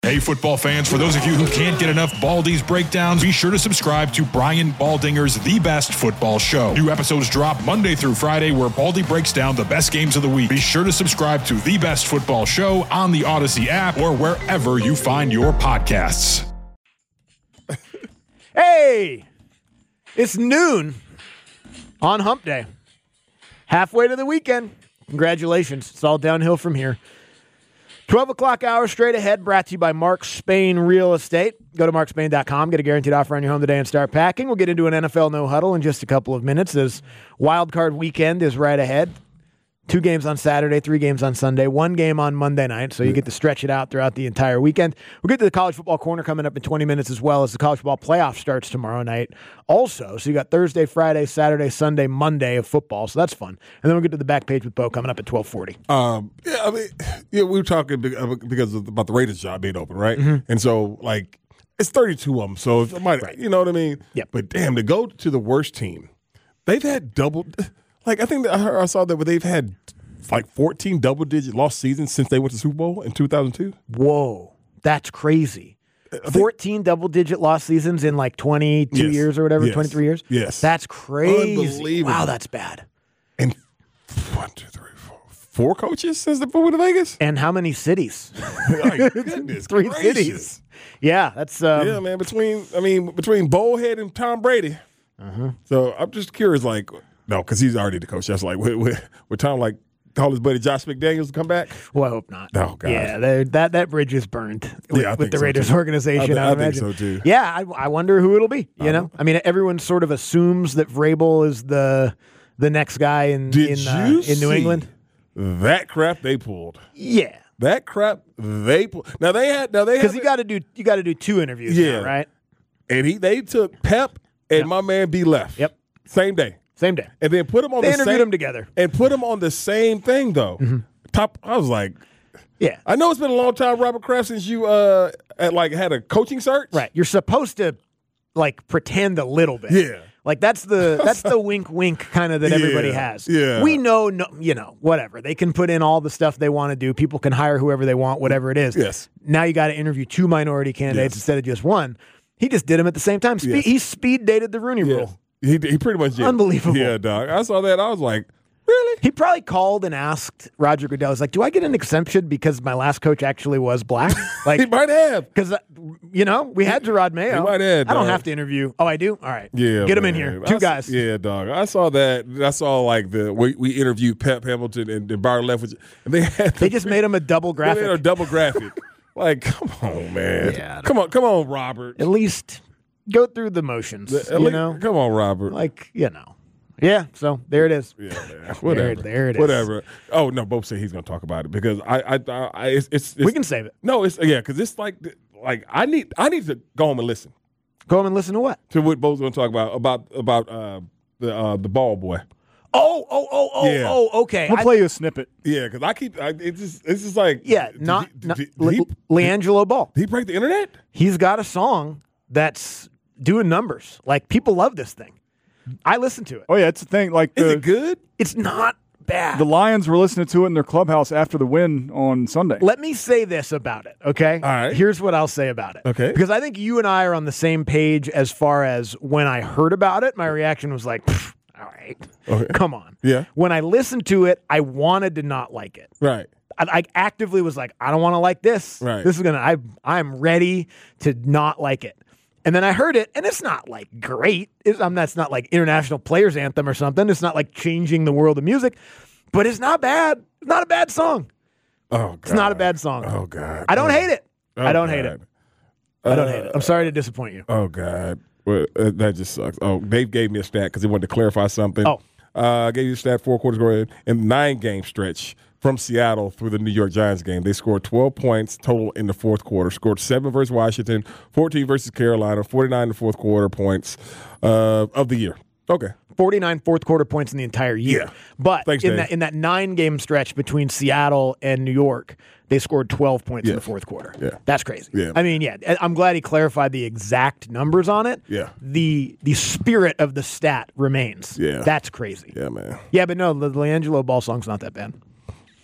Hey, football fans, for those of you who can't get enough Baldy's breakdowns, be sure to subscribe to Brian Baldinger's The Best Football Show. New episodes drop Monday through Friday where Baldy breaks down the best games of the week. Be sure to subscribe to The Best Football Show on the Odyssey app or wherever you find your podcasts. Hey, it's noon on Hump Day. Halfway to the weekend. Congratulations. It's all downhill from here. 12 o'clock hour straight ahead, brought to you by Mark Spain Real Estate. Go to markspain.com, get a guaranteed offer on your home today and start packing. We'll get into an NFL no huddle in just a couple of minutes as wild card weekend is right ahead. 2 games on Saturday, 3 games on Sunday, 1 game on Monday night, so you get to stretch it out throughout the entire weekend. We'll get to the College Football Corner coming up in 20 minutes as well as the College Football Playoff starts tomorrow night also. So you got Thursday, Friday, Saturday, Sunday, Monday of football, so that's fun. And then we'll get to the back page with Bo coming up at 12:40. We were talking because about the Raiders job being open, right? Mm-hmm. And so, it's 32 of them, so right. You know what I mean? Yeah. But damn, to go to the worst team, they've had double. I think I saw that they've had 14 double-digit loss seasons since they went to Super Bowl in 2002. Whoa, that's crazy. 14 double-digit loss seasons in 22 years or whatever, 23 years? Yes. That's crazy. Unbelievable. Wow, that's bad. And 1, 2, 3, 4 coaches since they moved to Vegas? And how many cities? Goodness 3 gracious. cities. Yeah, that's... yeah, man, between Bullhead and Tom Brady. Uh-huh. So I'm just curious, no, because he's already the coach. That's with Tom, call his buddy Josh McDaniels to come back? Well, I hope not. Oh, God. Yeah, that bridge is burned with the Raiders too. organization. I think so, too. Yeah, I wonder who it'll be, you know? I mean, everyone sort of assumes that Vrabel is the next guy in New England. That crap they pulled. Yeah. That crap they pulled. Now they had because you got to do 2 interviews now, right? And they took Pep and my man B Left. Yep. Same day. And then put them on they interviewed them together. And put them on the same thing, though. Mm-hmm. I was like, yeah. I know it's been a long time, Robert Kraft, since you had a coaching search. Right. You're supposed to pretend a little bit. Yeah. That's the wink kind of that everybody has. Yeah. We know, whatever. They can put in all the stuff they want to do. People can hire whoever they want, whatever it is. Yes. Now you got to interview 2 minority candidates instead of just 1. He just did them at the same time. He speed dated the Rooney Rule. He pretty much did. Unbelievable. Yeah, dog. I saw that. I was like, really? He probably called and asked Roger Goodell. He's like, do I get an exemption because my last coach actually was black? He might have. Because, we had Gerard Mayo. He might have, I don't dog. have to interview. Oh, I do? All right. Yeah, get him in here. 2 guys. Yeah, dog. I saw that. I saw we interviewed Pep Hamilton and Byron Leftwich, and they just made him a double graphic. They made a double graphic. Come on, man. Yeah, come on, Robert. At least go through the motions. Come on, Robert. Yeah, so there it is. Yeah, man. Whatever. There it is. Whatever. Oh no, Bo said he's going to talk about it because it's we can save it. No, because it's I need to go home and listen. Go home and listen to what? To what Bo's going to talk about the ball boy. Oh, okay. We'll play you a snippet. Yeah, because it's just like LiAngelo Ball. Did he break the internet? He's got a song that's doing numbers. People love this thing. I listen to it. Oh, yeah, it's a thing. Is it good? It's not bad. The Lions were listening to it in their clubhouse after the win on Sunday. Let me say this about it, okay? All right. Here's what I'll say about it. Okay. Because I think you and I are on the same page as far as when I heard about it, my reaction was like, all right, come on. Yeah. When I listened to it, I wanted to not like it. Right. I actively was like, I don't want to like this. Right. This is I'm ready to not like it. And then I heard it, and it's not great. That's not International Players Anthem or something. It's not changing the world of music, but it's not bad. It's not a bad song. Oh, God. It's not a bad song. Oh, God. I don't hate it. Oh, I don't God. hate it. I don't hate it. I'm sorry to disappoint you. Oh, God. Well, that just sucks. Oh, Dave gave me a stat because he wanted to clarify something. Oh. I gave you a stat 4 quarters ago in 9-game stretch from Seattle through the New York Giants game. They scored 12 points total in the fourth quarter. Scored 7 versus Washington, 14 versus Carolina, 49 in the fourth quarter points of the year. Okay. 49 fourth quarter points in the entire year. Yeah. But Thanks, in Dave. that 9-game stretch between Seattle and New York, they scored 12 points in the fourth quarter. Yeah. That's crazy. Yeah. I mean, I'm glad he clarified the exact numbers on it. Yeah. The spirit of the stat remains. Yeah. That's crazy. Yeah, man. Yeah, but no, the LiAngelo Ball song's not that bad.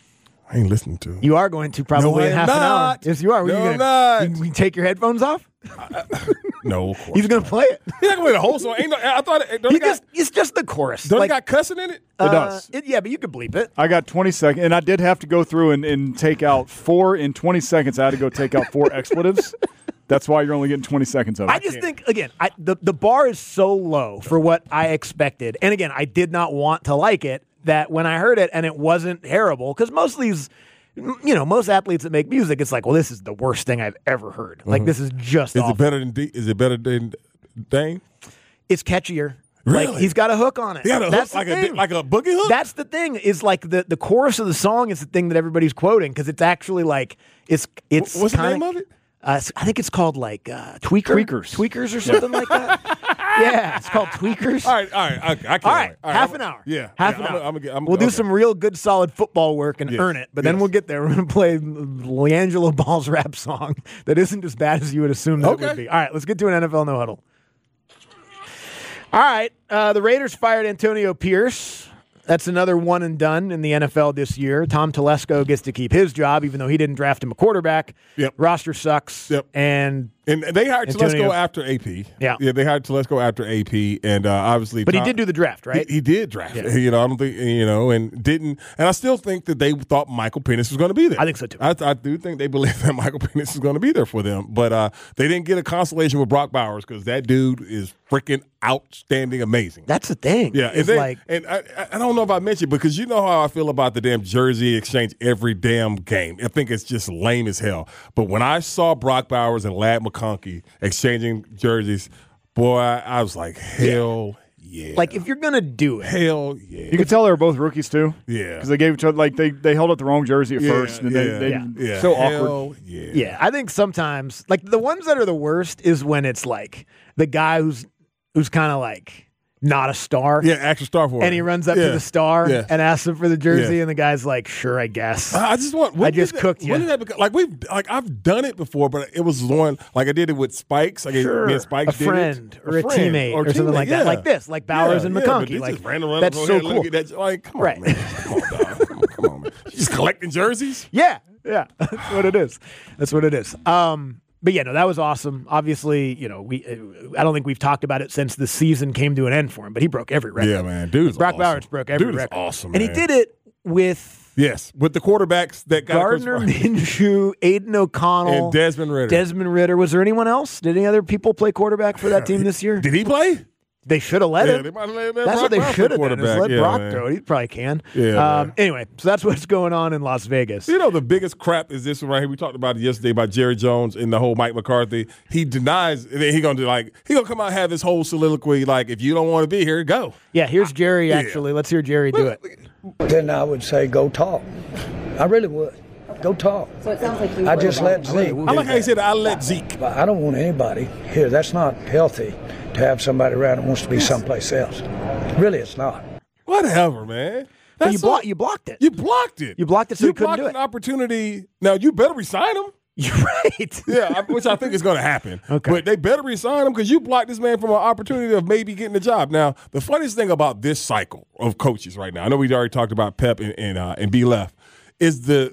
I ain't listening to it. You are going to probably No, I in am half an hour. not. Yes, you are. No, you I'm not. You take your headphones off? No, of course. He's going to play it. He's not going to play the whole song. Ain't no, I thought It's just the chorus. don't it got cussing in it? It does. Yeah, but you could bleep it. I got 20 seconds, and I did have to go through and take out 4 in 20 seconds. I had to go take out 4 expletives. That's why you're only getting 20 seconds of it. I just think, again, the bar is so low for what I expected. And again, I did not want to like it, that when I heard it and it wasn't terrible, because most of these, most athletes that make music, it's like, well, this is the worst thing I've ever heard. Like, this is just awful. Is it better than Dame? It's catchier. Really? Like, he's got a hook on it. He got a That's hook, the thing. like a boogie hook? That's the thing, is like the chorus of the song is the thing that everybody's quoting, because it's actually like, it's What's the name of it? I think it's called like Tweakers or something like that. Yeah, it's called Tweakers. All right. I can't All right, wait. half an hour. Yeah. Half yeah, an hour. I'm We'll do okay. some real good, solid football work and earn it, but then Yes. we'll get there. We're going to play LiAngelo Ball's rap song that isn't as bad as you would assume that it would Okay. be. All right, let's get to an NFL no huddle. All right, the Raiders fired Antonio Pierce. That's another one and done in the NFL this year. Tom Telesco gets to keep his job, even though he didn't draft him a quarterback. Yep. Roster sucks. Yep. And they hired Antonio- Telesco after AP. Yeah. They hired Telesco after AP, and obviously, but he did do the draft, right? He did draft. Yeah. I don't think and didn't. And I still think that they thought Michael Penix was going to be there. I think so too. I do think they believe that Michael Penix is going to be there for them, but they didn't get a consolation with Brock Bowers because that dude is freaking outstanding, amazing. That's the thing. Yeah, It's and I don't know if I mentioned, because you know how I feel about the damn jersey exchange every damn game. I think it's just lame as hell. But when I saw Brock Bowers and Ladd McConkey exchanging jerseys, boy, I was like, hell yeah. like, if you're going to do it, Hell yeah. You could tell they were both rookies too. Yeah. Because they gave each other, like, they held up the wrong jersey at first. And they so hell awkward. Yeah. yeah, I think sometimes, like, the ones that are the worst is when it's like the guy who's kind of like not a star. Yeah, actual star for And he runs up to the star and asks him for the jersey, and the guy's like, "Sure, I guess." I just want. I just cooked you. When did that become, I've done it before, but it was one like I did it with Spikes. Like Sure, me and Spikes a did friend it. or a teammate or something like that, like this, like Bowers and but McConkey. this Like, is random, that's so cool. Like, come Right. on, man. Come on, dog. Come on, man. You just collecting jerseys. Yeah, that's what it is. That's what it is. But yeah, no, that was awesome. Obviously, I don't think we've talked about it since the season came to an end for him, but he broke every record. Yeah, man, dude. Brock Bowers broke every Dude is record. awesome, and he man. did it with Yes, with the quarterbacks that got Gardner Minshew, Aiden O'Connell, and Desmond Ridder. Desmond Ridder. Was there anyone else? Did any other people play quarterback for that team this year? Did he play? They should have let Yeah, him. they might have let That's Brock what they Bowers should have play done. Is quarterback. let Yeah, Brock man. throw it. He probably can. Yeah, man. Anyway, so that's what's going on in Las Vegas. You know, the biggest crap is this one right here. We talked about it yesterday about Jerry Jones and the whole Mike McCarthy. He denies, and then he gonna come out and have this whole soliloquy like, if you don't want to be here, go. Yeah, here's Jerry. Actually, let's hear Jerry do it. Then I would say go talk. I really would. Go talk. So it sounds like you I were just let Zeke. I like how he said, I let Zeke. But I don't want anybody here. That's not healthy to have somebody around that wants to be someplace else. Really, it's not. Whatever, man. But That's you blocked it. You blocked it. You blocked it so you he couldn't blocked do it. an opportunity. Now, you better resign him. You're right. Yeah, which I think is going to happen. Okay. But they better resign him because you blocked this man from an opportunity of maybe getting a job. Now, the funniest thing about this cycle of coaches right now, I know we already talked about Pep and B. Left, is the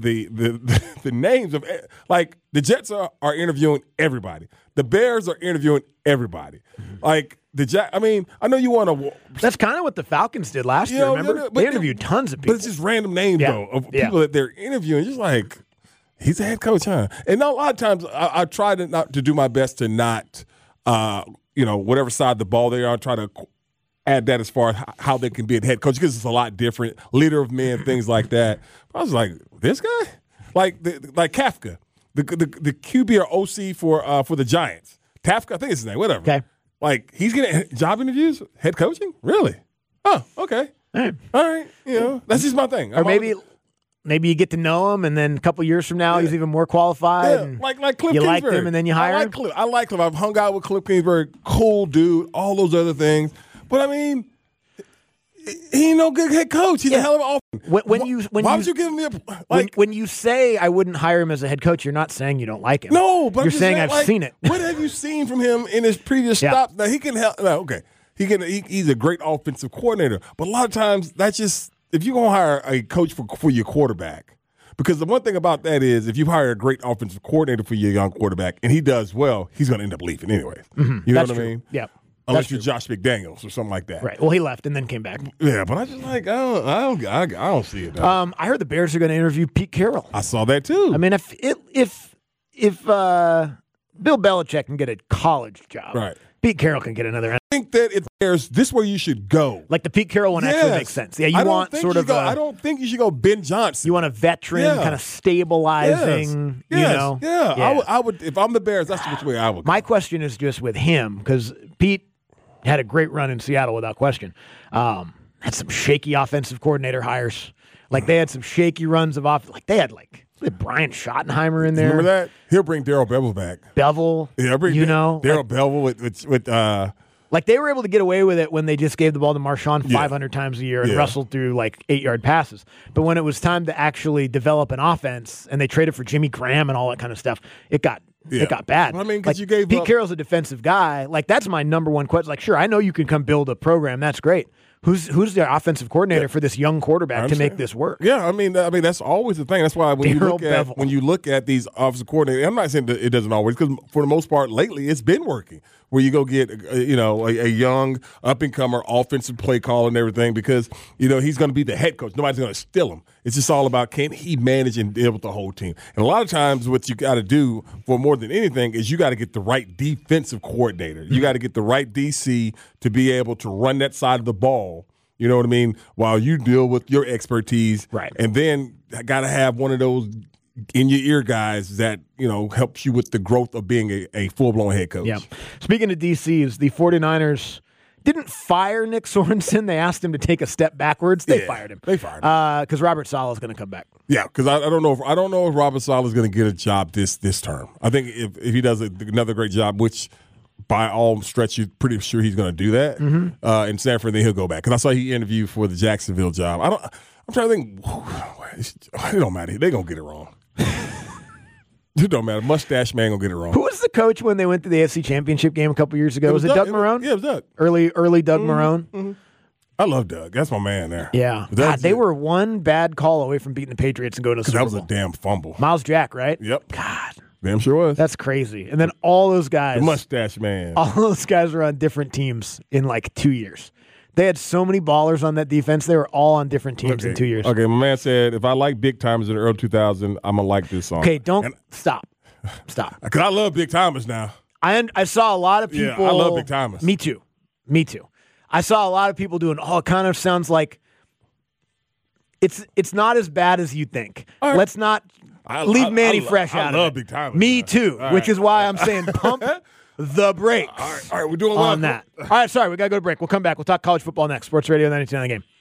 names of, like, the Jets are interviewing everybody. The Bears are interviewing everybody. Like, I know you want to. That's kind of what the Falcons did last year, remember? They interviewed tons of people. But it's just random names, Yeah. though, of Yeah. people that they're interviewing. Just like, he's a head coach, huh? And a lot of times I try to do my best to not, whatever side of the ball they are, try to add that as far as how they can be a head coach because it's a lot different. Leader of men, things like that. I was like, this guy? Like Kafka, the QB or OC for the Giants. Kafka, I think it's his name, whatever. Okay. Like, he's getting job interviews, head coaching? Really? Oh, okay. All right. That's just my thing. Or maybe you get to know him, and then a couple years from now, he's even more qualified. Yeah, and like Cliff you Kingsbury. liked him, and then you hire him. I like Cliff. I've hung out with Cliff Kingsbury. Cool dude. All those other things. But, I mean, he ain't no good head coach. He's a hell of an offense. Why would you give me when you say I wouldn't hire him as a head coach, you're not saying you don't like him. No, but you're I'm just saying I've like, seen it. What have you seen from him in his previous stops? Now, he can help. No, okay. He's a great offensive coordinator. But a lot of times, that's just, if you're going to hire a coach for your quarterback, Because the one thing about that is if you hire a great offensive coordinator for your young quarterback and he does well, he's going to end up leaving anyway. You know That's what I true. mean? Yeah. Unless you're Josh McDaniels or something like that. Right. Well, he left and then came back. Yeah, but I just I don't see it. I heard the Bears are going to interview Pete Carroll. I saw that too. I mean, if Bill Belichick can get a college job, Right. Pete Carroll can get another. I think that it's Bears. This is where you should go. Like the Pete Carroll one actually Yes. makes sense. Yeah, I don't think I don't think you should go Ben Johnson. you want a veteran Yeah. kind of stabilizing. Yes. You know, Yeah. I would if I'm the Bears. That's which way I would. My question is just with him because Pete had a great run in Seattle without question. Had some shaky offensive coordinator hires. Like they had some shaky runs of off. Like they had Brian Schottenheimer in there. Remember that? He'll bring Darrell Bevel back. Bevel. Yeah, bring Darrell Bevel with Like they were able to get away with it when they just gave the ball to Marshawn 500 times a year and wrestled through 8-yard passes. But when it was time to actually develop an offense and they traded for Jimmy Graham and all that kind of stuff, it got bad. I mean, because you gave Pete up. Carroll's a defensive guy. That's my number one question. Sure, I know you can come build a program. That's great. Who's the offensive coordinator for this young quarterback to make this work? Yeah, I mean that's always the thing. That's why when Darrell you look at these offensive coordinators, I'm not saying that it doesn't always, because for the most part lately it's been working. Where you go get a young up and comer offensive play caller and everything, because he's going to be the head coach. Nobody's going to steal him. It's just all about can he manage and deal with the whole team. And a lot of times what you got to do for more than anything is you got to get the right defensive coordinator. You got to get the right DC to be able to run that side of the ball. You know what I mean? While you deal with your expertise. Right. And then I got to have one of those in your ear guys that, helps you with the growth of being a full-blown head coach. Yeah. Speaking of DCs, the 49ers didn't fire Nick Sorensen. They asked him to take a step backwards. They fired him. They fired him. Because Robert Saleh is going to come back. Yeah, because I don't know if Robert Saleh is going to get a job this term. I think if he does another great job, which by all stretch you're pretty sure he's going to do that in Sanford, then he'll go back. Because I saw he interviewed for the Jacksonville job. I'm trying to think. It don't matter. They're going to get it wrong. It don't matter. Mustache man gonna get it wrong. Who was the coach when they went to the AFC Championship game a couple years ago? Was it Doug Marrone? Yeah, it was Doug. Early Doug Marrone. Mm-hmm. I love Doug. That's my man there. Yeah. God, they were one bad call away from beating the Patriots and going to the Super Bowl. That was a Bowl. damn fumble. Miles Jack, right? Yep. God. Damn sure was. That's crazy. And then all those guys. The mustache man. All those guys were on different teams in 2 years. They had so many ballers on that defense. They were all on different teams in 2 years. Okay, my man said, if I like Big Timers in the early 2000s, I'm going to like this song. Okay, stop. Stop. Because I love Big Timers now. I saw a lot of people. Yeah, I love Big Timers. Me too. I saw a lot of people doing, it kind of sounds like it's not as bad as you think. Right. Let's not leave Manny Fresh out of it. I love Big Timers. Me too, All which right. is why I'm saying pump the brakes. All right, we're doing on that. All right, sorry, we got to go to break. We'll come back. We'll talk college football next. Sports Radio 92.9 The Game.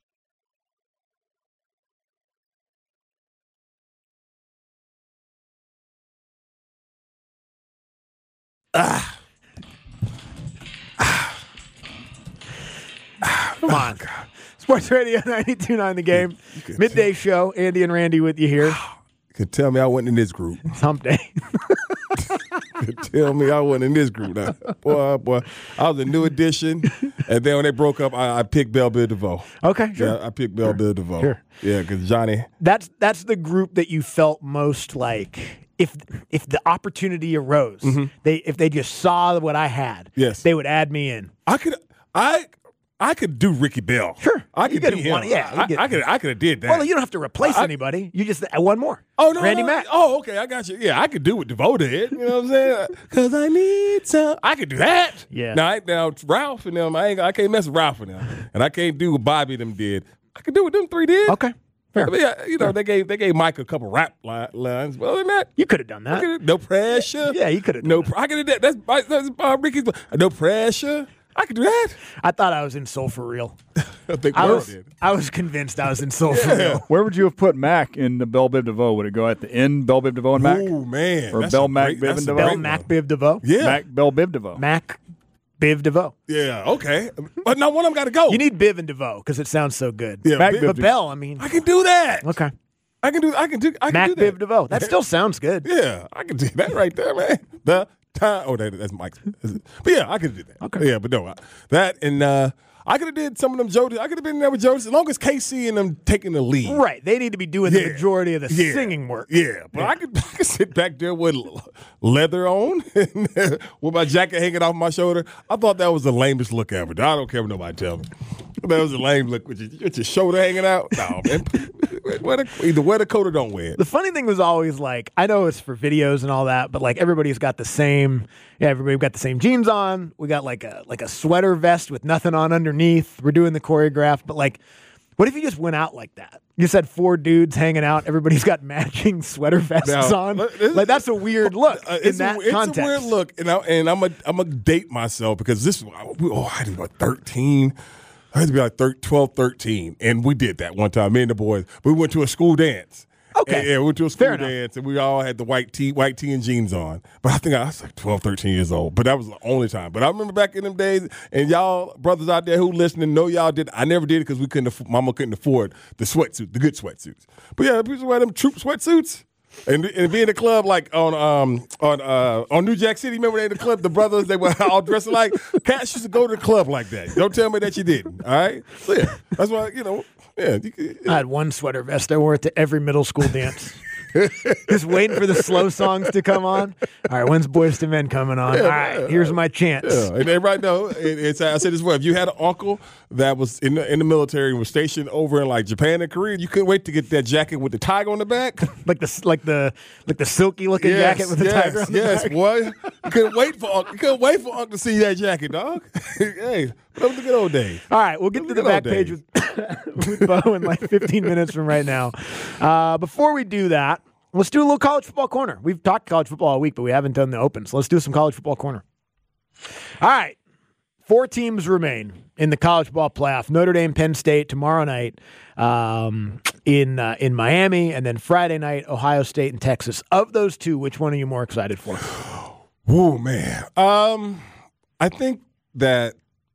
Come on. Sports Radio 92.9 The Game. Midday show. Andy and Randy with you here. You could tell me I wasn't in this group. It's hump day. You could tell me I wasn't in this group now. Boy. I was a new addition. And then when they broke up, I picked Bell Biv DeVoe. Okay, sure. Yeah, I picked Bell Biv DeVoe. Sure. Yeah, because Johnny. That's the group that you felt most like if the opportunity arose, if they just saw what I had, Yes. they would add me in. I could do Ricky Bell. Sure. I could You be could him. want- yeah, you could- I could have did that. Well, you don't have to replace anybody. You just one more. Oh, no. Randy no. Mack. Oh, okay. I got you. Yeah, I could do what DeVoe did. You know what I'm saying? Because I need some. I could do that. Yeah. Now Ralph and them, I can't mess with Ralph and them. And I can't do what Bobby and them did. I could do what them three did. Okay. Fair. I mean, they gave Mike a couple rap lines. Well, other than that, You could have done that. no pressure. Yeah, you could have. No, I could have done that. That's Ricky's. No pressure. I could do that. I thought I was in Soul for Real. I think I Merle was. did. I was convinced I was in Soul for Real. Where would you have put Mac in the Bell Biv DeVoe? Would it go at the end, Bell Biv DeVoe and Mac? Oh man, Or that's Bell a Mac great- Biv that's and a DeVoe? great Bell one. Mac Biv DeVoe. Yeah, Mac Bell Biv DeVoe. Mac Biv DeVoe. yeah, okay. But now one of them got to go. You need Biv and DeVoe because it sounds so good. Yeah, Mac Biv- Biv But Bell, I mean, I can do that. okay. I can do Mac that. Biv DeVoe. That still sounds good. Yeah, I can do that right there, man. The time. Oh, that's Mike's. But yeah, I could have did that. Okay. Yeah, but no, that and I could have did some of them Jodeci. I could have been there with Jodeci as long as KC and them taking the lead. Right. They need to be doing the majority of the singing work. Yeah, but I could sit back there with leather on and with my jacket hanging off my shoulder. I thought that was the lamest look ever. I don't care what nobody tell me. That was a lame look with your shoulder hanging out. No, man. Either wear the coat or don't wear it. The funny thing was always like, I know it's for videos and all that, but like everybody's got the same. Yeah, everybody got the same jeans on. We got like a sweater vest with nothing on underneath. We're doing the choreograph, but like, what if you just went out like that? You just had 4 dudes hanging out. Everybody's got matching sweater vests on. Like that's a weird look in that context. It's a weird look, and I'm a date myself because this. I had about 13. I had to be like 12, 13, and we did that one time. Me and the boys, we went to a school dance. Okay. Yeah, we went to a school dance, and we all had the white tee and jeans on. But I think I was like 12, 13 years old. But that was the only time. But I remember back in them days, and y'all brothers out there who listening know y'all did. I never did it because Mama couldn't afford the sweatsuit, the good sweatsuits. But yeah, people wear them troop sweatsuits. And be in the club like on New Jack City. Remember they in the club, the brothers, they were all dressed alike. Cats used to go to the club like that. Don't tell me that you didn't. All right, so yeah, that's why Yeah, I had one sweater vest. I wore it to every middle school dance. Just waiting for the slow songs to come on. All right, when's Boyz II Men coming on? All right, here's my chance. Yeah. And then right now, I said this well. If you had an uncle that was in the military and was stationed over in like Japan and Korea, you couldn't wait to get that jacket with the tiger on the back, like the silky looking jacket with the tiger on the back. Yes, boy. You couldn't wait for Uncle to see that jacket, dog. Hey, those were the good old days. All right, we'll get to the back page with Bo in like 15 minutes from right now. Before we do that, let's do a little college football corner. We've talked college football all week, but we haven't done the open. So let's do some college football corner. All right. 4 teams remain in the college football playoff. Notre Dame, Penn State tomorrow night in Miami, and then Friday night, Ohio State and Texas. Of those 2, which one are you more excited for? Oh, man. I think that,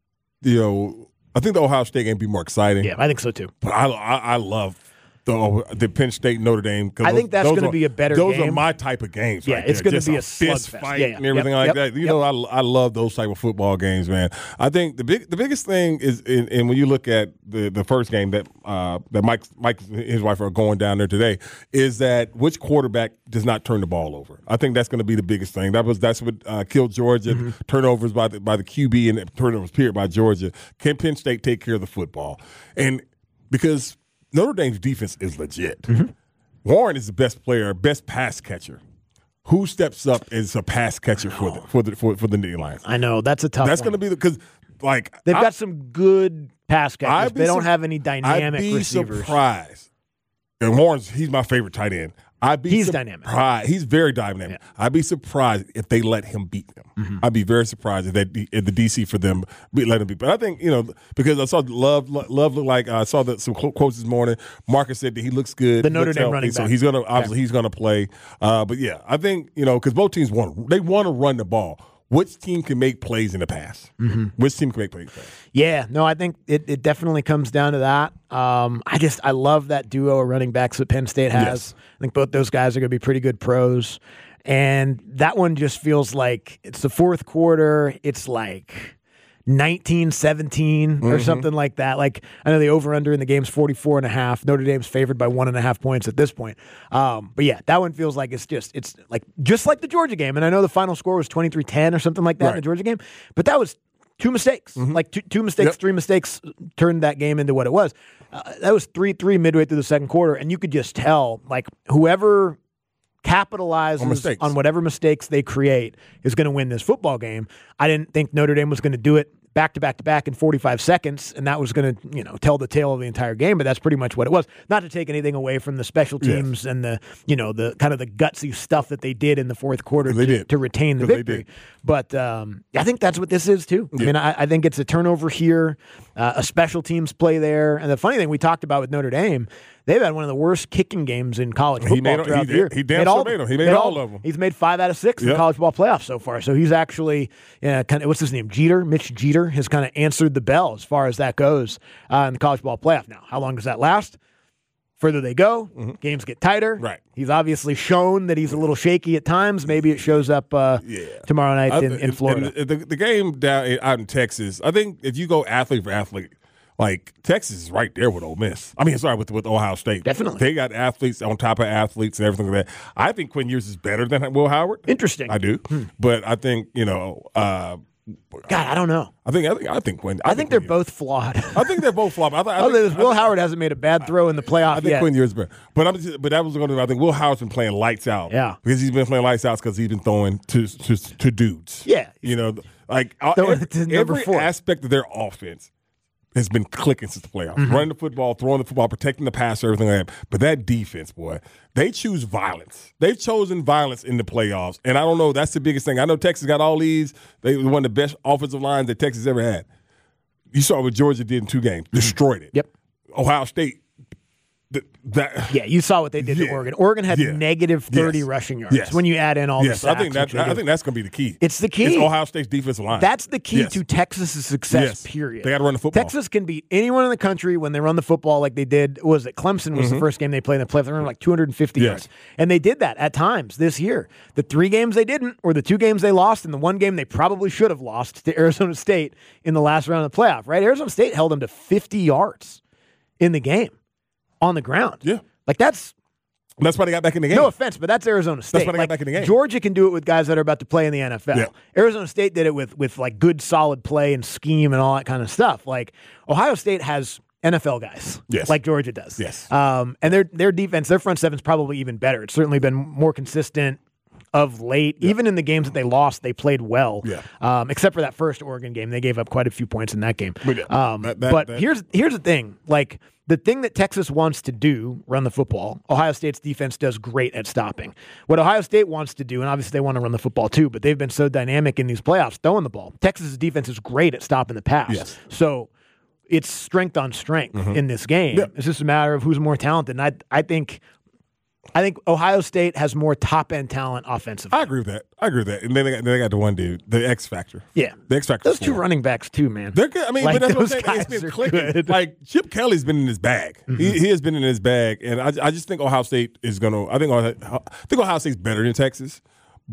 I think the Ohio State game be more exciting. Yeah, I think so too. But I love the Penn State Notre Dame. I think that's going to be a better game. Those are my type of games. Yeah, right it's going to be a fist fight and everything like that. I love those type of football games, man. I think the biggest thing is, and when you look at the first game that Mike and his wife are going down there today, is that which quarterback does not turn the ball over. I think that's going to be the biggest thing. That's what killed Georgia. Mm-hmm. Turnovers by the QB and turnovers period by Georgia. Can Penn State take care of the football? And because Notre Dame's defense is legit. Mm-hmm. Warren is the best player, best pass catcher. Who steps up as a pass catcher for the Nittany Lions? I know that's a tough. That's going to be because they've got some good pass catchers. They don't have any dynamic receivers. I'd be surprised. And he's my favorite tight end. He's dynamic. He's very dynamic. Yeah. I'd be surprised if they let him beat them. Mm-hmm. I'd be very surprised if the DC for them let him beat. But I think because I saw Love look like I saw some quotes this morning. Marcus said that he looks good. The Notre Dame running back, so he's gonna he's gonna play. But yeah, I think because both teams want to run the ball. Which team can make plays in the pass? Mm-hmm. Which team can make plays in the pass? Yeah, no, I think it definitely comes down to that. I love that duo of running backs that Penn State has. Yes. I think both those guys are going to be pretty good pros. And that one just feels like it's the fourth quarter. It's like 19-17 or something like that. Like, I know the over-under in the game's 44.5. Notre Dame's favored by 1.5 points at this point. But yeah, that one feels like it's like the Georgia game. And I know the final score was 23-10 or something like that in the Georgia game. But that was 2 mistakes. Mm-hmm. Like two mistakes, 3 mistakes turned that game into what it was. That was 3-3 midway through the second quarter. And you could just tell, like, whoever capitalizes on whatever mistakes they create is going to win this football game. I didn't think Notre Dame was going to do it back to back to back in 45 seconds, and that was going to tell the tale of the entire game. But that's pretty much what it was. Not to take anything away from the special teams and the kind of the gutsy stuff that they did in the fourth quarter to retain the victory. But I think that's what this is too. Yeah. I mean, I think it's a turnover here, a special teams play there, and the funny thing we talked about with Notre Dame. They've had one of the worst kicking games in college football throughout the year. He made all of them. He's made 5 out of 6 in college football playoffs so far. So he's actually kind of, what's his name? Mitch Jeter has kind of answered the bell as far as that goes in the college football playoff. Now, how long does that last? further they go, games get tighter. Right. He's obviously shown that he's a little shaky at times. Maybe it shows up tomorrow night in Florida. And the game out in Texas, I think if you go athlete for athlete, like Texas is right there with Ole Miss. I mean, sorry, with Ohio State. Definitely. They got athletes on top of athletes and everything like that. I think Quinn Ewers is better than Will Howard. Interesting. I do. But I think, God, I don't know. I think Quinn. I think they're both flawed. I think they're both flawed. Will Howard hasn't made a bad throw in the playoff I think yet. Quinn Ewers is better. But that was going to. I think Will Howard's been playing lights out. Yeah. Because he's been playing lights out because he's been throwing to dudes. Yeah. Like Throwing it to number every 4. aspect of their offense has been clicking since the playoffs. Running the football, throwing the football, protecting the passer, everything like that. But that defense, boy, they choose violence. They've chosen violence in the playoffs. And I don't know, that's the biggest thing. I know Texas got all these. They were one of the best offensive lines that Texas ever had. You saw what Georgia did in 2 games. Destroyed it. Yep. Ohio State. You saw what they did to Oregon. Oregon had negative 30 rushing yards when you add in all the sacks. I think that's going to be the key. It's the key. It's Ohio State's defensive line. That's the key to Texas' success, period. They got to run the football. Texas can beat anyone in the country when they run the football like they did. Clemson was the first game they played in the playoffs. They ran like 250 yards. And they did that at times this year. The 3 games they didn't, or the 2 games they lost, and the 1 game they probably should have lost to Arizona State in the last round of the playoff, right? Arizona State held them to 50 yards in the game on the ground. Yeah. Like that's why they got back in the game. No offense, but that's Arizona State. That's why they got back in the game. Georgia can do it with guys that are about to play in the NFL. Yeah. Arizona State did it with like good, solid play and scheme and all that kind of stuff. Like Ohio State has NFL guys, like Georgia does. Yes. And their defense, their front seven's probably even better. It's certainly been more consistent of late. Yeah. Even in the games that they lost, they played well. Yeah. Except for that first Oregon game, they gave up quite a few points in that game. But here's the thing, like. The thing that Texas wants to do, run the football, Ohio State's defense does great at stopping. What Ohio State wants to do, and obviously they want to run the football too, but they've been so dynamic in these playoffs throwing the ball. Texas's defense is great at stopping the pass. Yes. So it's strength on strength in this game. Yeah. It's just a matter of who's more talented. And I think Ohio State has more top-end talent offensively. I agree with that. And then they got the one dude, the X Factor. Yeah. The X Factor. Those 2 running backs, too, man. They're good. I mean, like, but that's those what I'm saying. It's been clicking. Good. Like, Chip Kelly's been in his bag. He has been in his bag. And I just think Ohio State is going to – I think Ohio State's better than Texas,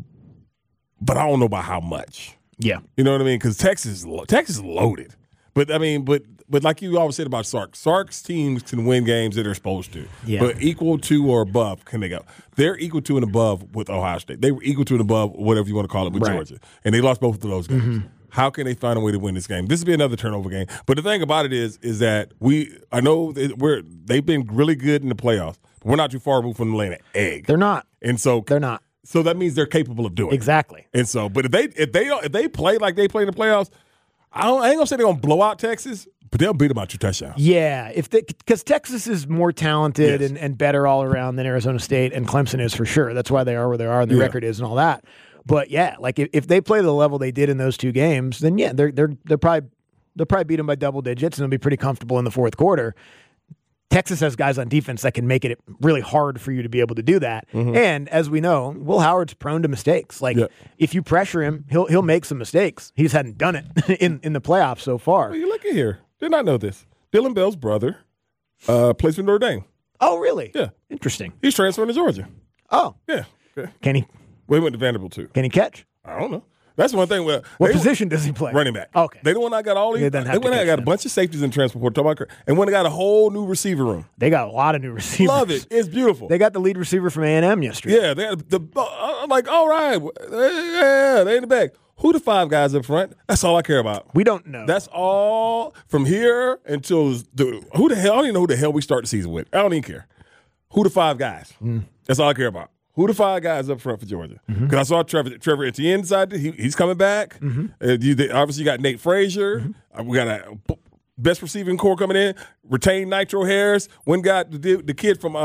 but I don't know about how much. Yeah. You know what I mean? Because Texas is loaded. But, I mean, but like you always said about Sark's teams can win games that they're supposed to. Yeah. But equal to or above can they go? They're equal to and above with Ohio State. They were equal to and above, whatever you want to call it, with Georgia. And they lost both of those games. How can they find a way to win this game? This will be another turnover game. But the thing about it is that I know they've been really good in the playoffs, but we're not too far removed from laying an egg. They're not. And so they're not. So that means they're capable of doing it. Exactly. And so, but if they play like they play in the playoffs, I ain't gonna say they're gonna blow out Texas, but they'll beat them by 2 touchdowns. Yeah, because Texas is more talented and better all around than Arizona State and Clemson is for sure. That's why they are where they are and the record is and all that. But yeah, like if they play the level they did in those 2 games, then yeah, they'll probably beat them by double digits and they'll be pretty comfortable in the fourth quarter. Texas has guys on defense that can make it really hard for you to be able to do that. And as we know, Will Howard's prone to mistakes. Like if you pressure him, he'll make some mistakes. He just hadn't done it in the playoffs so far. Well, you look at here. Did not know this. Dylan Bell's brother plays for Notre Dame. Oh, really? Yeah. Interesting. He's transferring to Georgia. Oh. Yeah. Okay. Can he? Well, he went to Vanderbilt too. Can he catch? I don't know. That's one thing. What position does he play? Running back. Okay. They the one I got all these. They went and got a bunch of safeties in transfer portal. And when they got a whole new receiver room. They got a lot of new receivers. Love it. It's beautiful. They got the lead receiver from A&M yesterday. Yeah. They had I'm like, all right. Yeah, they in the back. Who the 5 guys up front? That's all I care about. We don't know. That's all from here until who the hell? I don't even know who the hell we start the season with. I don't even care. Who the 5 guys? That's all I care about. Who the 5 guys up front for Georgia? Because I saw Trevor Etienne inside. He's coming back. Obviously, you got Nate Frazier. We got a best receiving core coming in. Retained Nitro Harris. One got the kid from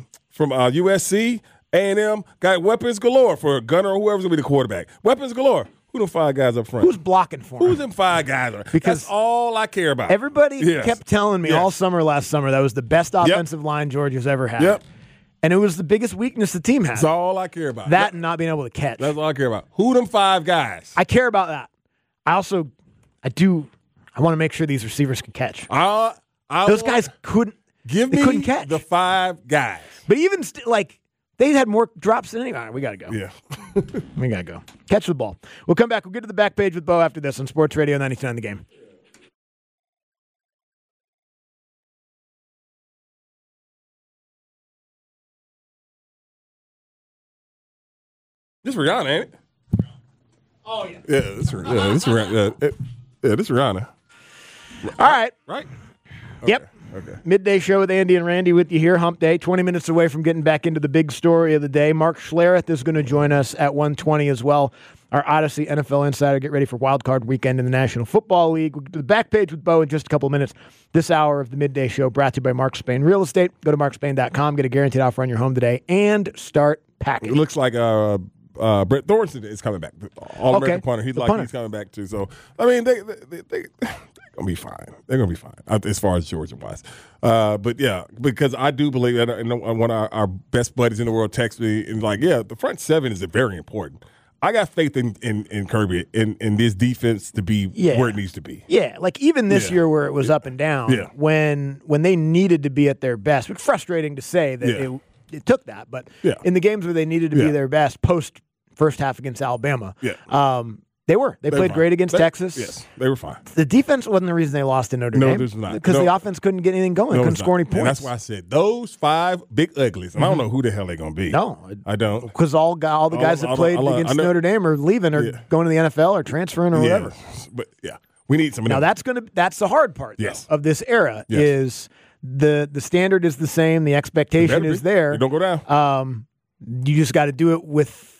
USC, A&M. Got weapons galore for Gunner or whoever's going to be the quarterback. Weapons galore. Who them 5 guys up front? Who's blocking for him? Who's them 5 guys? Because that's all I care about. Everybody kept telling me all summer last summer that was the best offensive line Georgia's ever had. Yep. And it was the biggest weakness the team had. That's all I care about. That and not being able to catch. That's all I care about. Who them 5 guys? I care about that. I want to make sure these receivers can catch. Those guys couldn't. Give they me couldn't catch. the 5 guys. But even they had more drops than anyone. We got to go. Yeah. We got to go. Catch the ball. We'll come back. We'll get to the back page with Bo after this on Sports Radio 99 The Game. This Rihanna, ain't it? Oh, yeah. Yeah, this Rihanna. This Rihanna. All right. Right? Yep. Okay. Midday show with Andy and Randy with you here. Hump Day, 20 minutes away from getting back into the big story of the day. Mark Schlereth is going to join us at 1:20 as well. Our Odyssey NFL Insider. Get ready for Wild Card Weekend in the National Football League. We'll get to the back page with Bo in just a couple of minutes. This hour of the Midday Show brought to you by Mark Spain Real Estate. Go to markspain.com. Get a guaranteed offer on your home today and start packing. It looks like Brett Thornton is coming back. All-American punter. He's coming back too. So, I mean, they're going to be fine. They're going to be fine as far as Georgia-wise. But, yeah, because I do believe that one of our best buddies in the world texted me and like, yeah, the front seven is very important. I got faith in Kirby in this defense to be where it needs to be. Yeah, like even this year where it was up and down, when they needed to be at their best. It's frustrating to say that it took that, but in the games where they needed to be their best post first half against Alabama, they played great against Texas. Yes, they were fine. The defense wasn't the reason they lost to Notre Dame. No, there's not. Because the offense couldn't get anything going. Couldn't score any points. And that's why I said those 5 big uglies. And I don't know who the hell they're going to be. No. I don't. Because all the guys that played against Notre Dame are leaving or going to the NFL or transferring or whatever. But, we need some of them. Now, that's the hard part of this era is the standard is the same. The expectation is there. You don't go down. You just got to do it with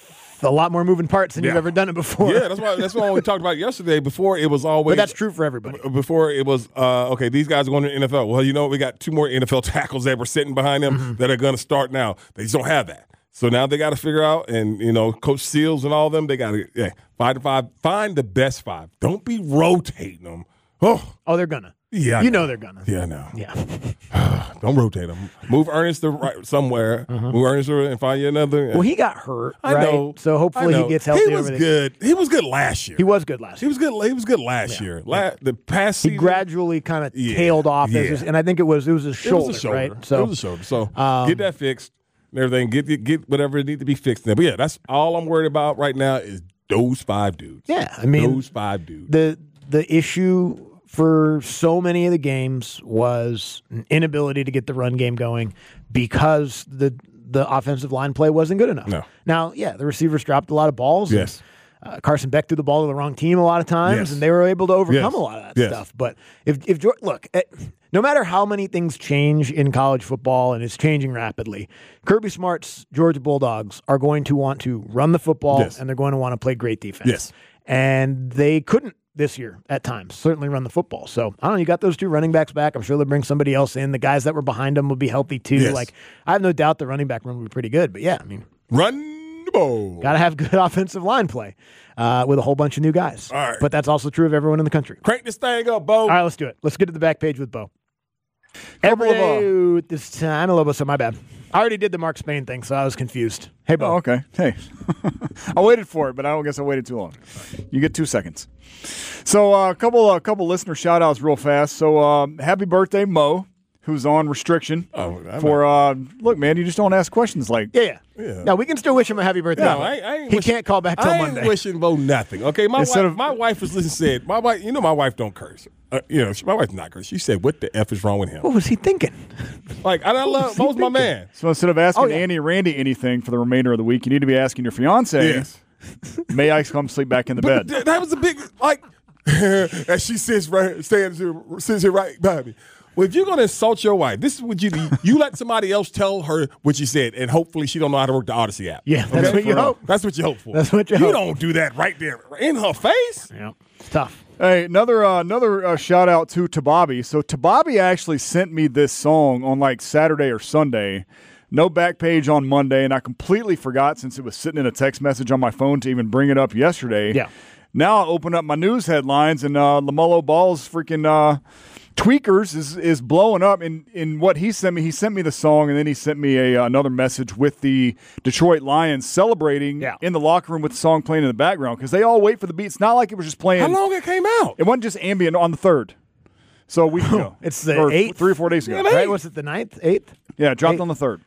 a lot more moving parts than you've ever done it before. Yeah, that's why we talked about yesterday. Before it was always, but that's true for everybody. Before it was okay. These guys are going to the NFL. Well, you know we got 2 more NFL tackles that were sitting behind them that are going to start now. They just don't have that. So now they got to figure out, and Coach Seals and all of them, they got to 5 to 5, find the best 5. Don't be rotating them. Oh, they're gonna. Yeah, you know they're gonna. Yeah, I know. Yeah. Don't rotate them. Move Ernest to somewhere. Move Ernest and find you another. Well, he got hurt. I know. So hopefully he gets healthy. He was good. He was good last year. He was good last year. He was good last year. The past season, he gradually kind of tailed off, and I think it was a shoulder. Right? So it was a shoulder. So get that fixed and everything. Get whatever needs to be fixed there. But that's all I'm worried about right now is those 5 dudes. Yeah, I mean those 5 dudes. The issue for so many of the games was an inability to get the run game going because the offensive line play wasn't good enough. No. Now, the receivers dropped a lot of balls. Yes. And, Carson Beck threw the ball to the wrong team a lot of times, and they were able to overcome a lot of that stuff. But if look, no matter how many things change in college football, and it's changing rapidly, Kirby Smart's Georgia Bulldogs are going to want to run the football, and they're going to want to play great defense. Yes. And they couldn't this year at times, certainly run the football. So, I don't know, you got those 2 running backs back. I'm sure they'll bring somebody else in. The guys that were behind them will be healthy too. Yes. Like, I have no doubt the running back room will be pretty good. But, I mean, run the ball. Got to have good offensive line play with a whole bunch of new guys. All right. But that's also true of everyone in the country. Crank this thing up, Bo. All right, let's do it. Let's get to the back page with Bo. Every day at this time, so my bad. I already did the Mark Spain thing, so I was confused. Hey, Bo. Oh, okay. Hey. I waited for it, but I don't guess I waited too long. You get 2 seconds. So a couple listener shout-outs real fast. So happy birthday, Mo, who's on restriction. Look, man, you just don't ask questions like. Yeah. No, we can still wish him a happy birthday. No, he can't call back till Monday. I ain't wishing Bo nothing. Okay, my wife was listening. Said my wife. My wife don't curse. My wife's not curse. She said, "What the f is wrong with him?" What was he thinking? Like, I love Bo's my man. So instead of asking Andy and Randy anything for the remainder of the week, you need to be asking your fiance. Yes. May I come sleep back in the bed? That was a big as she sits here right by me. Well, if you're going to insult your wife, this is what you do. You let somebody else tell her what you said, and hopefully she don't know how to work the Odyssey app. Yeah, that's what you hope. That's what you hope for. That's what you hope. You don't do that right there in her face. Yeah, it's tough. Hey, another shout out to Tababi. So Tababi actually sent me this song on like Saturday or Sunday. No back page on Monday, and I completely forgot since it was sitting in a text message on my phone to even bring it up yesterday. Yeah. Now I open up my news headlines, and LaMelo Ball's freaking Tweakers is blowing up. In what he sent me the song, and then he sent me another message with the Detroit Lions celebrating in the locker room with the song playing in the background because they all wait for the beat. It's not like it was just playing. How long it came out? It wasn't just ambient on the 3rd. So a week ago. It's the Or 8th? 3 or 4 days ago. Right? Was it the 9th? 8th? Yeah, it dropped 8th. on the 3rd.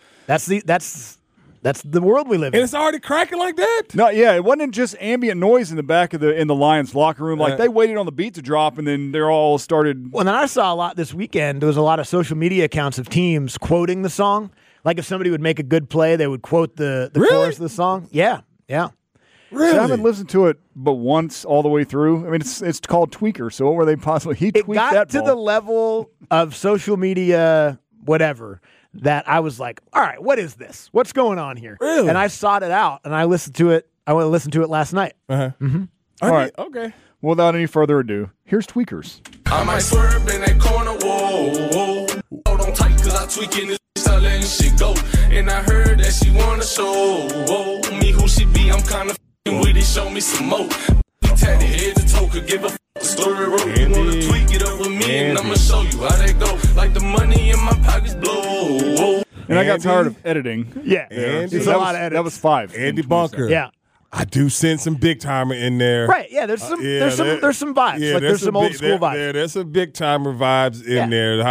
That's the world we live And in. it's already cracking like that? No, yeah, it wasn't just ambient noise in the back of in the Lions locker room. Like they waited on the beat to drop, and then they're all started. Well, then I saw a lot this weekend. There was a lot of social media accounts of teams quoting the song. Like if somebody would make a good play, they would quote the Really? chorus of the song. Yeah. Really? I haven't listened to it but once all the way through. I mean, it's called Tweaker. So what were they possibly? He It tweaked got that to ball. the level of social media, whatever, that I was like, all right, what is this? What's going on here? Really? And I sought it out, and I listened to it. I went to listen to it last night. All right. Okay. Without any further ado, here's Tweakers. I might swerve in that corner, whoa. Hold on tight, cause I tweaking this start letting shit go. And I heard that she wanna show me who she be. I'm kinda with it, show me some more. Tatted head to toe, could give a story road. You wanna tweak it up with me, and I'ma show you how that go. Like the money in my pockets blow. And I got tired of editing. Yeah. Andy. It's a lot of edits. That was 5. Andy Bunker. Yeah. I do send some big timer in there. Right. Yeah. There's some there's some vibes. Yeah, like there's some old school vibes. Yeah, there's some big timer vibes in Yeah. there.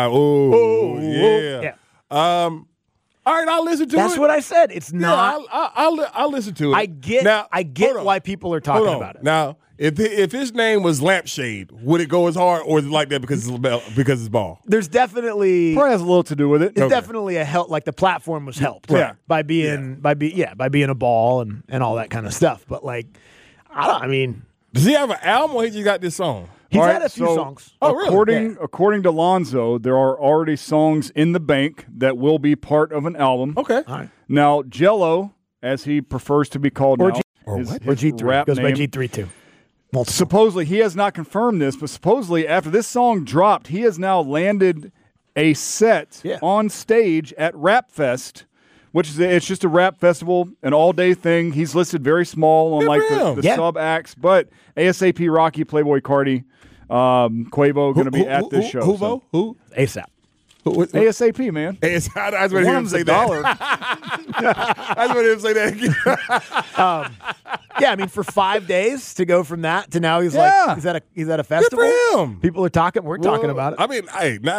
Yeah. All right, I'll listen to it. That's what I said. It's Yeah, not. I'll listen to it. I get hold on. why people are talking Hold on. about it. Now, if his name was Lampshade, would it go as hard, or is it like that because it's ball? There's definitely Probably has a little to do with it. it's definitely a help. Like the platform was helped Yeah. by being by being a ball and all that kind of stuff. But like, I mean, Does he have an album, or he just got this song? he's All had right, a few so songs. Oh, really? According to Lonzo, there are already songs in the bank that will be part of an album. Okay. All right. Now, Jello, as he prefers to be called Or now, G- Or his- what? his Or G3 rap goes by name, G3 too. supposedly, he has not confirmed this, but supposedly after this song dropped, he has now landed a set Yeah. on stage at Rap Fest, which is it's just a rap festival, an all-day thing. He's listed very small on Good like for him. the Yeah. sub acts, but ASAP Rocky, Playboy Cardi, Quavo going to be at this show. Who? Who? ASAP. ASAP, man. I was One waiting of for him to them's say a that. dollar. I was waiting for him to say that again. Yeah, I mean, for 5 days to go from that to now, he's Yeah. like, he's at a festival. him. People are talking. We're talking about it. I mean,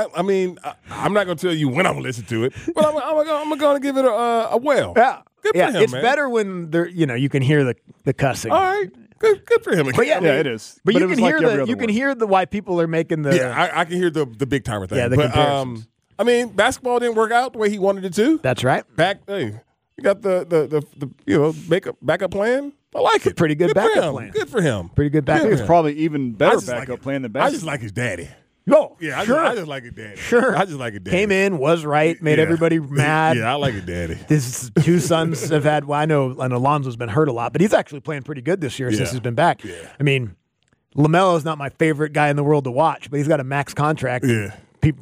I'm not going to tell you when I'm going to listen to it, but I'm going to give it a well. Yeah, Good for yeah. him, It's man. better when there, you can hear the cussing. All right. Good for him. But yeah, Yeah, it is. But But you it was can like hear every the other you can word. hear the why people are making the. Yeah, I can hear the big timer thing. Yeah, the but, comparisons. I mean, basketball didn't work out the way he wanted it to. That's right. Hey, you got the backup plan. I like it. Pretty good for backup him. plan. Good for him. Pretty good I backup. think it's probably even better just like backup it. plan than I basketball. just like his daddy. Oh, Yeah, sure. I just like his daddy. Sure. I just like his daddy. Came in, was right, made Yeah. everybody mad. Yeah, I like his daddy. His two sons have had. Well, I know Alonzo's been hurt a lot, but he's actually playing pretty good this year since Yeah. he's been back. Yeah. I mean, LaMelo's not my favorite guy in the world to watch, but he's got a max contract. Yeah.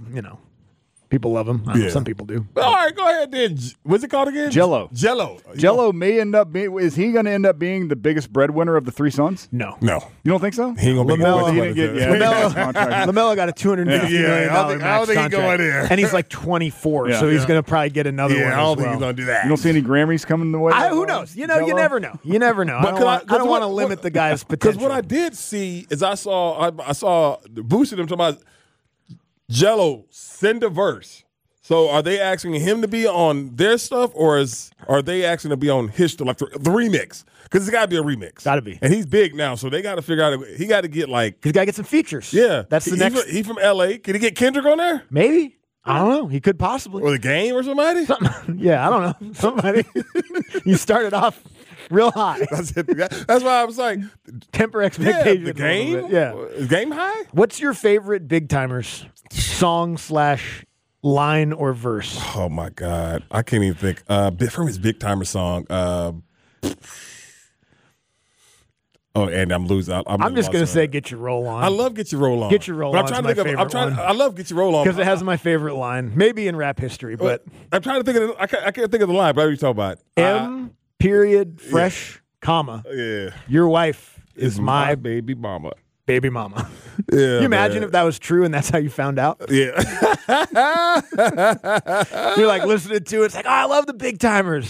People love him. I don't know, Yeah. some people do. All right, go ahead then. What's it called again? Jell-O. Jello. Jello may end up being. Is he going to end up being the biggest breadwinner of the three sons? No. No. You don't think so? He ain't going to be LaMelo- much He money didn't get to- max contract. LaMelo got a $250 Yeah, million I don't think- I don't max think he contract, going there. and he's like 24, Yeah. so he's Yeah. going to probably get another one. Yeah, I don't as think well. he's going to do that. You don't see any Grammys coming the way? Who knows? You Jell-O? never know. You never know. But I don't want to limit the guy's Because potential. what I did see is I saw boosted him to my Jello send a verse. So are they asking him to be on their stuff, or are they asking to be on his stuff, like the remix? Because it's got to be a remix. Gotta be. And he's big now, so they got to figure out. He got to get like, He's got to get some features. yeah. That's the next. He from L.A. Can he get Kendrick on there, Maybe. I don't know. He could possibly. or the Game, or somebody? Yeah, I don't know. Somebody. You started off real high. That's why I was like, Temper yeah, expectations. the a Game. little bit. Yeah. Is Game high? What's your favorite Big Timers song / line or verse? Oh my God, I can't even think. From his Big Timer song. And I'm losing. I'm just gonna say "Get Your Roll On." I love Get Your Roll On. Get Your Roll But On I'm is trying my to think of. favorite one. I love Get Your Roll On because it has my favorite line, maybe in rap history. But I'm trying to think of. I can't think of the line. But I know what you're talking about. M. Period. Fresh. Comma. Yeah, Your wife is my baby mama. baby mama. Yeah, Can you imagine if that was true and that's how you found out? Yeah, You're like listening to it. It's like, oh, I love the Big Timers.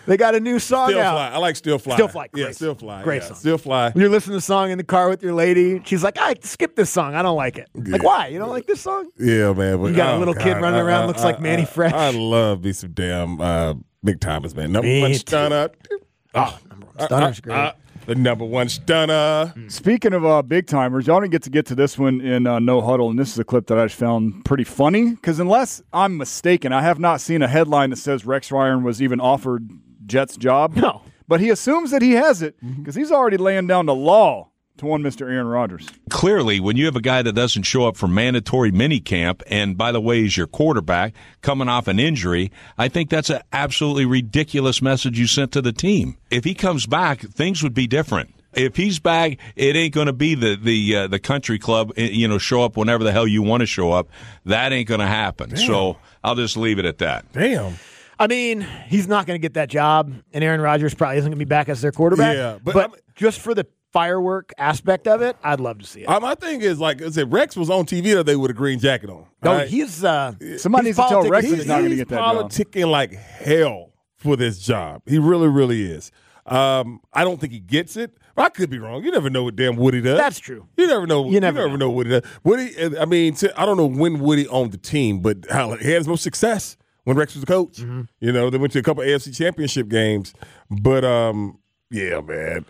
They got a new song Still out. Fly. I like Still Fly. Still Fly. Yeah, Great Still song. Fly. Great yeah. song. Still Fly. You're listening to the song in the car with your lady. She's like, I skip this song. I don't like it. Like, Yeah. why? You don't like this song? Yeah, man. But, You got a little kid running around, looks like Manny Fresh. I love me some damn Big Timers, man. Number Me one too. stunner. Oh, number one. Stunner's great. The number one stunner. Speaking of big timers, y'all didn't get to this one in No Huddle, and this is a clip that I just found pretty funny. Because unless I'm mistaken, I have not seen a headline that says Rex Ryan was even offered Jets' job. No. But he assumes that he has it because he's already laying down the law to one Mr. Aaron Rodgers. Clearly, when you have a guy that doesn't show up for mandatory minicamp, and by the way, is your quarterback coming off an injury, I think that's an absolutely ridiculous message you sent to the team. If he comes back, things would be different. If he's back, it ain't going to be the country club, show up whenever the hell you want to show up. That ain't going to happen. Damn. So I'll just leave it at that. Damn. I mean, he's not going to get that job, and Aaron Rodgers probably isn't going to be back as their quarterback. Yeah, but I mean, just for the firework aspect of it, I'd love to see it. My thing is, like I said, Rex was on TV that day with a green jacket on. No, right? he's Somebody he's needs to tell politicking. Rex he's not going to get that job. politicking like hell for this job. He really, really is. I don't think he gets it. I could be wrong. You never know what damn Woody does. That's true. You never know. You never know what he does. Woody. I mean, I don't know when Woody owned the team, but how he had his most success when Rex was the coach. Mm-hmm. They went to a couple AFC Championship games. But yeah, man.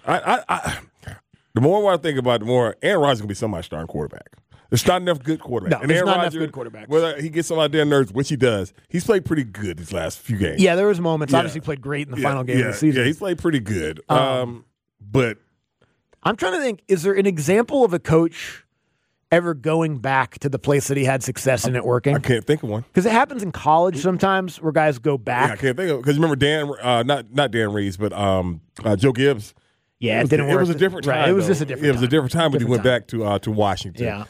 The more I think about it, the more Aaron Rodgers is gonna be somebody's starting quarterback. There's not enough good quarterbacks. No, and there's Aaron not enough Rodgers, good quarterbacks. Whether he gets some out there nerves, which he does, he's played pretty good these last few games. Yeah, there was moments. Yeah. Obviously, played great in the final game of the season. Yeah, he's played pretty good. But I'm trying to think, is there an example of a coach ever going back to the place that he had success in it working? I can't think of one. Because it happens in college sometimes where guys go back. Yeah, I can't think of because remember Dan, not Dan Reeves, but Joe Gibbs. Yeah, it didn't work. It was a different time. Right, it was though. just a different It was a time. different time when he went Different back to Washington. Yeah.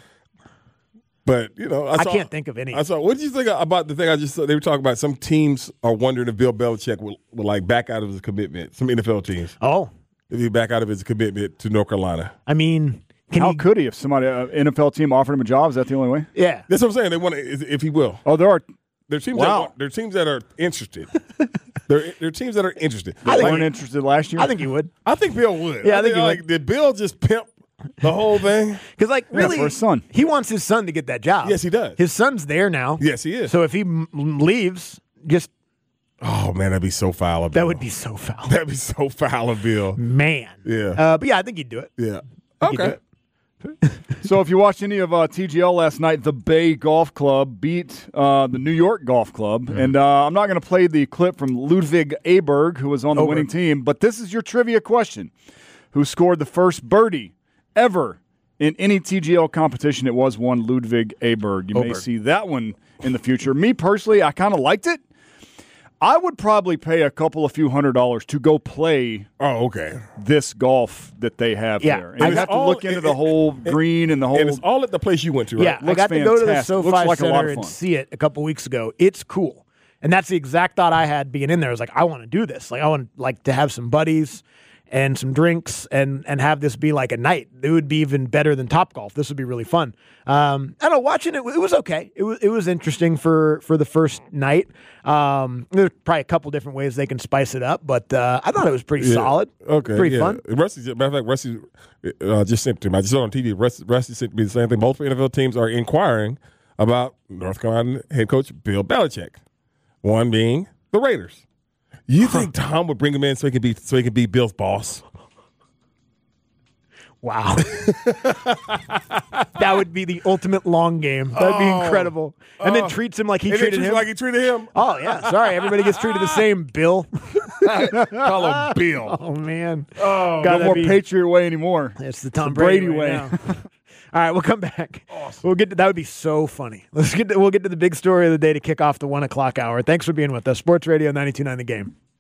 But I can't think of any. I saw. What did you think about the thing I just saw? They were talking about some teams are wondering if Bill Belichick will like back out of his commitment. Some NFL teams, Oh, if he back out of his commitment to North Carolina. I mean, How could he if somebody, an NFL team offered him a job? Is that the only way? Yeah. That's what I'm saying. They want to, if he will. Oh, there are. There are teams. Wow. There are teams that are interested. there are teams that are interested. They weren't interested last year. I think he would. I think Bill would. Yeah, I think he would. Did Bill just pimp the whole thing? Because, like, really, for his son. he wants his son to get that job. Yes, he does. His son's there now. Yes, he is. So if he leaves, just Oh man, that'd be so foul of Bill. that would be so foul. That'd be so foul of Bill. Man. Yeah. But yeah, I think he'd do it. Yeah. he'd do Okay. it. So if you watched any of TGL last night, the Bay Golf Club beat the New York Golf Club. And I'm not going to play the clip from Ludwig Aberg, who was on the winning team, but this is your trivia question. Who scored the first birdie ever in any TGL competition? It was one Ludwig Aberg. You may see that one in the future. Me personally, I kind of liked it. I would probably pay a couple of few $100s to go play Oh, okay. this golf that they have Yeah. there. And you have to all- look into the whole green and the whole. And it's all at the place you went to, right? Yeah, I Looks got to go to the fantastic. SoFi Looks like a lot Center of and fun. see it a couple weeks ago. It's cool. And that's the exact thought I had being in there. I was like, I want to do this. Like, I want to have some buddies and some drinks and have this be like a night. It would be even better than Topgolf. This would be really fun. I don't know, watching it, it was okay. It was interesting for the first night. There's probably a couple different ways they can spice it up, but I thought it was pretty solid. Okay. Pretty yeah. fun. Rusty, matter of fact, Rusty just sent to me. I just saw it on TV. Rusty sent me the same thing. Multiple NFL teams are inquiring about North Carolina head coach Bill Belichick. One being the Raiders. You think Tom would bring him in so he can be Bill's boss? Wow. That would be the ultimate long game. That'd be incredible. And then treats him like he And treated treats him. like he treated him. Oh, yeah. Sorry. Everybody gets treated the same, Bill. Call him Bill. Oh, man. no Gotta more be- Patriot way anymore. It's the Tom the Brady Brady, way. now. All right, we'll come back. Awesome. We'll get to that. Would be so funny. We'll get to the big story of the day to kick off the 1 o'clock hour. Thanks for being with us. Sports Radio 92.9 The Game.